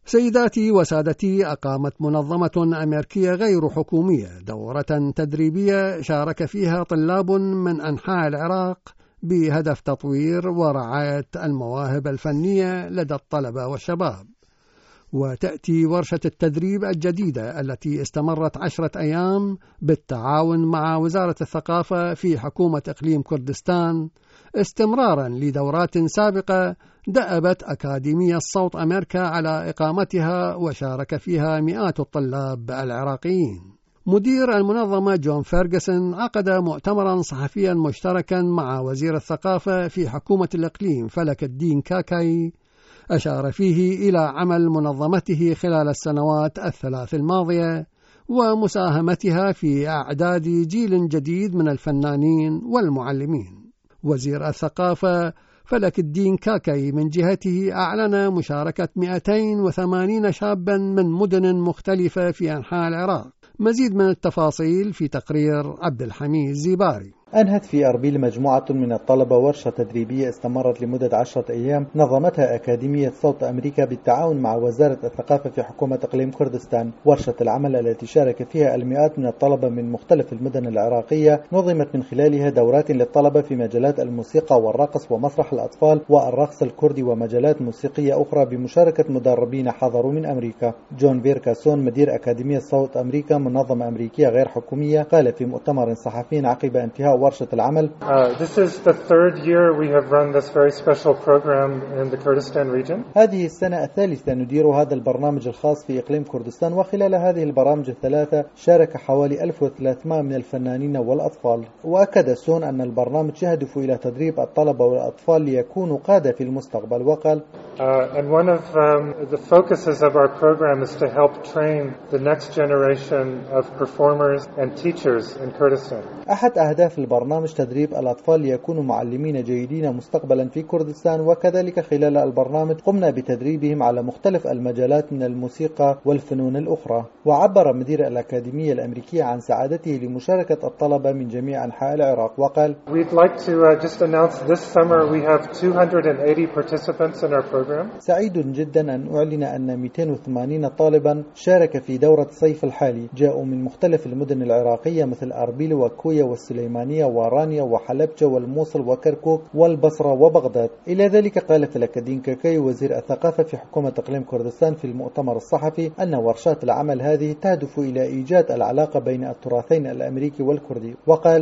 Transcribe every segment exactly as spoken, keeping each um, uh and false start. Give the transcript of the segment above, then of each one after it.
سيداتي وسادتي، أقامت منظمة أمريكية غير حكومية دورة تدريبية شارك فيها طلاب من أنحاء العراق بهدف تطوير ورعاية المواهب الفنية لدى الطلبة والشباب. وتأتي ورشة التدريب الجديدة التي استمرت عشرة أيام بالتعاون مع وزارة الثقافة في حكومة إقليم كردستان استمرارا لدورات سابقة دأبت أكاديمية صوت أمريكا على إقامتها وشارك فيها مئات الطلاب العراقيين. مدير المنظمة جون فيرغسون عقد مؤتمرا صحفيا مشتركا مع وزير الثقافة في حكومة الإقليم فلك الدين كاكاي، أشار فيه إلى عمل منظمته خلال السنوات الثلاث الماضية ومساهمتها في إعداد جيل جديد من الفنانين والمعلمين. وزير الثقافة فلك الدين كاكاي من جهته أعلن مشاركة مئتين وثمانين شابا من مدن مختلفة في أنحاء العراق. مزيد من التفاصيل في تقرير عبد الحميد زيباري. أنهت في أربيل مجموعة من الطلبة ورشة تدريبية استمرت لمدة عشرة أيام نظمتها أكاديمية صوت أمريكا بالتعاون مع وزارة الثقافة في حكومة إقليم كردستان. ورشة العمل التي شارك فيها المئات من الطلبة من مختلف المدن العراقية نظمت من خلالها دورات للطلبة في مجالات الموسيقى والرقص ومسرح الأطفال والرقص الكردي ومجالات موسيقية أخرى بمشاركة مدربين حضروا من أمريكا. جون فيركاسون مدير أكاديمية صوت أمريكا منظمة أمريكية غير حكومية قال في مؤتمر صحفي عقب انتهاء ورشة العمل: uh, This is the third year we have run this very special program in the Kurdistan region. هذه السنة الثالثة ندير هذا البرنامج الخاص في إقليم كردستان، وخلال هذه البرامج الثلاثة شارك حوالي ألف وثلاثمائة من الفنانين والأطفال. وأكد سون أن البرنامج يهدف إلى تدريب الطلبة والأطفال ليكونوا قادة في المستقبل. وقال: Uh, and one of um, the focuses of our program is to help train the next generation of performers and teachers in Kurdistan. أحد أهداف البرنامج تدريب الأطفال ليكونوا معلمين جيدين مستقبلا في كردستان، وكذلك خلال البرنامج قمنا بتدريبهم على مختلف المجالات من الموسيقى والفنون الأخرى. وعبر مدير الأكاديمية الأمريكية عن سعادته لمشاركة الطلبة من جميع أنحاء العراق وقال: We'd like to uh, just announce this summer we have two hundred eighty participants in our program. سعيد جدا أن أعلن أن مئتين وثمانين طالبا شارك في دورة الصيف الحالي، جاءوا من مختلف المدن العراقية مثل أربيل وكوية والسليمانية ورانيا وحلبجة والموصل وكركوك والبصرة وبغداد. إلى ذلك قال فلك الدين كاكاي وزير الثقافة في حكومة إقليم كردستان في المؤتمر الصحفي أن ورشات العمل هذه تهدف إلى إيجاد العلاقة بين التراثين الأمريكي والكردي. وقال: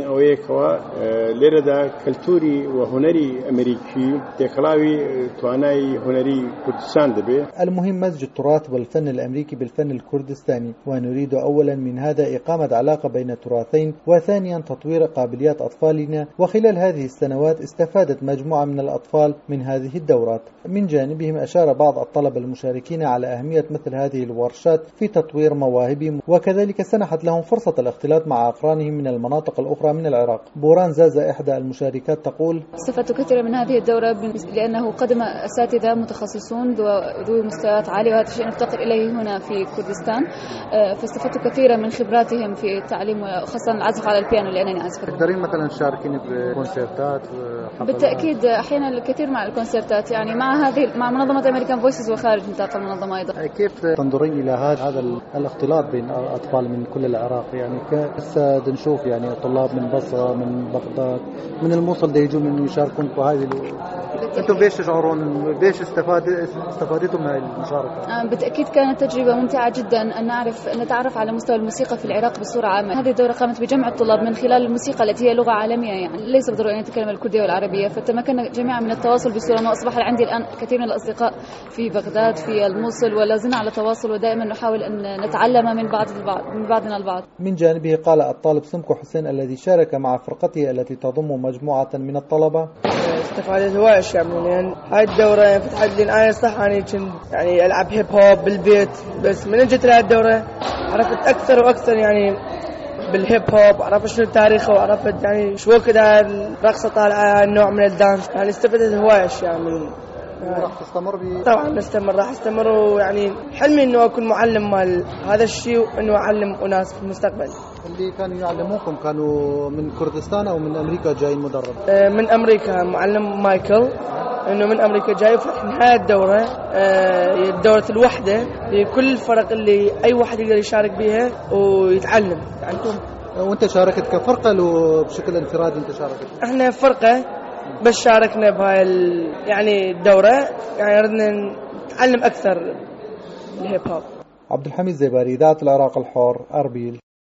المهم مزج التراث والفن الأمريكي بالفن الكردستاني، ونريد أولا من هذا إقامة علاقة بين التراثين، وثانيا تطوير قابليات أطفالنا. وخلال هذه السنوات استفادت مجموعة من الأطفال من هذه الدورات. من جانبهم أشار بعض الطلبة المشاركين على أهمية مثل هذه الورشات في تطوير مواهبهم، وكذلك سنحت لهم فرصة الاختلاط مع أقرانهم من المناطق الأخرى من العراق. بوران زازا إحدى المشاركات تقول: استفدت كثيرا من هذه الدورة لأنه قدم أساتذة متخصصون ذو مستويات عالية، وهذا الشيء نفتقر إليه هنا في كردستان. فاستفدت كثيرا من خبراتهم في التعليم وخاصة العزف على البيانو لأنني أعزف. تقدرين مثلا تشاركين بكونسرتات؟ بالتأكيد أحيانا الكثير مع الكونسرتات، يعني مع هذه مع منظمة أمريكان فويسز وخارج نطاق المنظمة أيضا. كيف تنظرين إلى هذا الاختلاط بين أطفال من كل العراق؟ يعني كسا نشوف يعني طلاب من بصرة من بغداد من الموصل دا يجوا من يشاركون في هذه. أنتم بيش تشعرون بيش استفادتم من المشاركة؟ بالتأكيد كانت تجربة ممتعة جدا أن نعرف أن نتعرف على مستوى الموسيقى في العراق بصورة عامة. هذه الدورة قامت بجمع الطلاب من خلال الموسيقى التي هي لغة عالمية، يعني ليس بالضرورة أن يتكلم الكردية والعربية، فتمكنا جميعا من التواصل بصورة ما. أصبح عندي الآن كثير من الأصدقاء في بغداد في الموصل، ولا زلنا على تواصل ودائما نحاول أن نتعلم من بعض البعض من بعضنا البعض. من جانبه قال الطالب سمكو حسين الذي شارك مع فرقته التي تضم مجموعة من الطلبة: استفادت هواي أشياء من هاي الدورة، فتحت لي أنا صح أنا كنت يعني ألعب هيب هوب بالبيت، بس من جيت لهاي الدورة عرفت أكثر وأكثر يعني بالهيب هوب، عرفت شنو تاريخه وعرفت يعني شو كده الرقصة طالعة النوع من الدانس. يعني استفدت هواي أشياء من. راح تستمر بي؟ طبعا نستمر، راح استمر، ويعني حلمي انه اكون معلم مال هذا الشيء وانه اعلم اناس في المستقبل. اللي كانوا يعلموكم كانوا من كردستان او من امريكا جايين مدرب؟ من امريكا معلم مايكل انه من امريكا جاي وفتحنا هاي الدوره، الدوره الوحده لكل الفرق اللي اي واحد يقدر يشارك بيها ويتعلم. انتم وانت شاركت كفرقه لو بشكل انفرادي؟ انت شاركت؟ احنا فرقه بس شاركنا بهاي يعني الدوره، يعني ردنا نتعلم اكثر الهيب هوب. عبد الحميد زيباري، إذاعة العراق الحر، أربيل.